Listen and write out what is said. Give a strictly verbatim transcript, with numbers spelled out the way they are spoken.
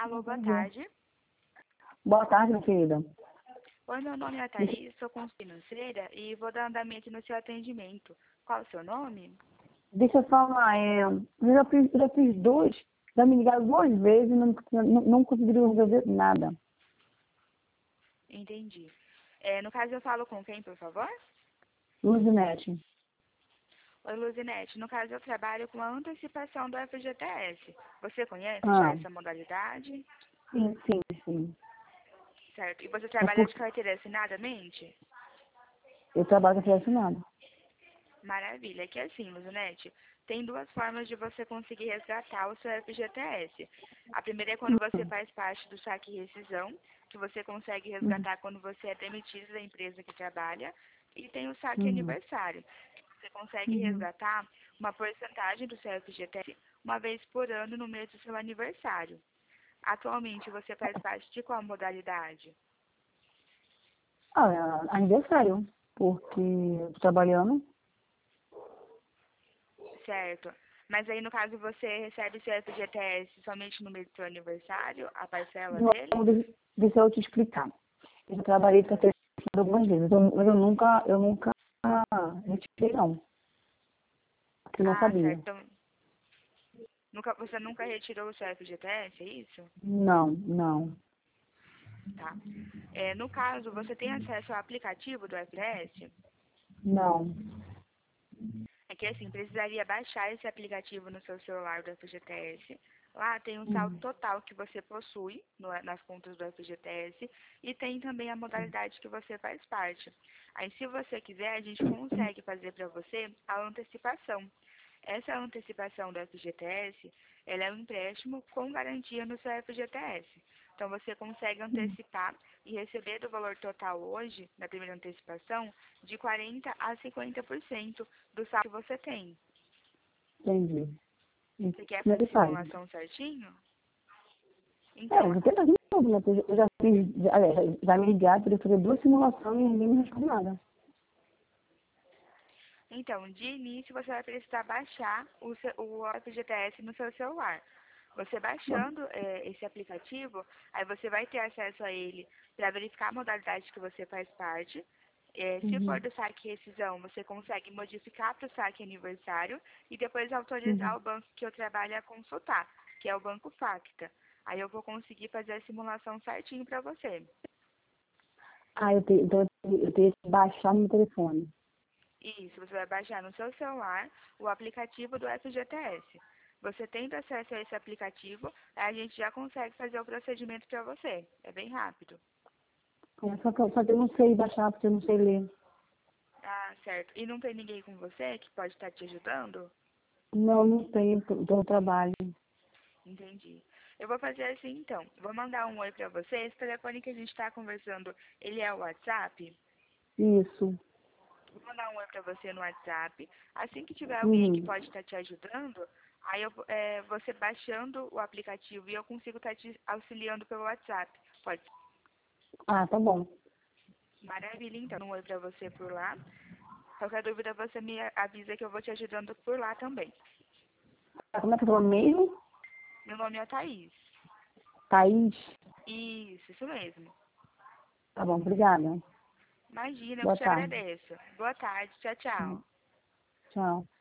Alô, boa tarde. Boa tarde, minha querida. Oi, meu nome é Thaís, sou consultora financeira e vou dar andamento no seu atendimento. Qual o seu nome? Deixa eu falar, é, eu já fiz, eu já fiz dois, já me ligaram duas vezes e não, não, não conseguiram resolver nada. Entendi. É, no caso, eu falo com quem, por favor? Luzinete. Oi, Luzinete. No caso, eu trabalho com a antecipação do F G T S. Você conhece já Ah, essa modalidade? sim, sim, sim. Certo. E você É trabalha de porque carteira assinadamente? eu trabalho com assinado. Maravilha. Que assim, Luzinete, tem duas formas de você conseguir resgatar o seu F G T S. A primeira é quando você faz parte do saque e rescisão, que você consegue Uhum, resgatar quando você é demitido da empresa que trabalha. E tem o saque uhum, aniversário, que você consegue uhum. resgatar uma porcentagem do seu F G T S uma vez por ano no mês do seu aniversário. Atualmente, você faz parte de qual modalidade? Ah, é aniversário, porque eu tô trabalhando. Certo. Mas aí, no caso, você recebe seu F G T S somente no mês do seu aniversário, a parcela Não, dele? deixa deixa eu te explicar. Eu já trabalhei com assinado algumas vezes, eu- mas eu nunca, eu nunca retirei, não. Porque eu não Ah, sabia. certo. Então, nunca, você nunca retirou o seu F G T S, é isso? Não, não, Tá. É, no caso, você tem acesso ao aplicativo do F G T S? não. É que assim, precisaria baixar esse aplicativo no seu celular do F G T S. Lá tem um saldo Uhum. total que você possui no- nas contas do F G T S e tem também a modalidade que você faz parte. Aí, se você quiser, a gente consegue fazer para você a antecipação. Essa antecipação do F G T S, ela é um empréstimo com garantia no seu F G T S. Então, você consegue antecipar e receber do valor total hoje, na primeira antecipação, de quarenta por cento a cinquenta por cento do salário que você tem. Entendi. E Você quer como é fazer que faz? simulação certinho? É, Então, eu tento fazer de novo, né? Porque eu já fiz, já, aliás, já me ligaram para eu fazer duas simulações e ninguém me respondeu nada. então, de início você vai precisar baixar o, seu, o F G T S no seu celular. Você baixando é, esse aplicativo, aí você vai ter acesso a ele para verificar a modalidade que você faz parte. É, se for Uhum, do saque rescisão, você consegue modificar para o saque aniversário e depois autorizar uhum. o banco que eu trabalho a consultar, que é o Banco Facta. Aí eu vou conseguir fazer a simulação certinho para você. Ah, eu tenho, então eu tenho, eu tenho que baixar no meu telefone. Isso, você vai baixar no seu celular o aplicativo do F G T S. Você tendo acesso a esse aplicativo, a gente já consegue fazer o procedimento para você. É bem rápido. É, só, que, eu- só que eu não sei baixar porque eu não sei ler. Ah, certo. E não tem ninguém com você que pode estar te ajudando? Não, não tenho, estou no trabalho. Entendi. Eu vou fazer assim então. Vou mandar um oi para você. Esse telefone que a gente está conversando, ele é o WhatsApp? Isso. Vou mandar um oi para você no WhatsApp. Assim que tiver alguém que Uhum. pode estar te ajudando, aí eu, é, você baixando o aplicativo e eu consigo estar te auxiliando pelo WhatsApp. Pode ser. Ah, tá bom. Maravilha, então. Um oi para você por lá. Qualquer dúvida, você me avisa que eu vou te ajudando por lá também. Ah, como é que eu falo mesmo? Meu nome é Thaís. Thaís. Isso, isso mesmo. Tá bom, obrigada. Imagina, eu que Boa te tarde. agradeço. Boa tarde. Tchau, tchau. Tchau. Tchau.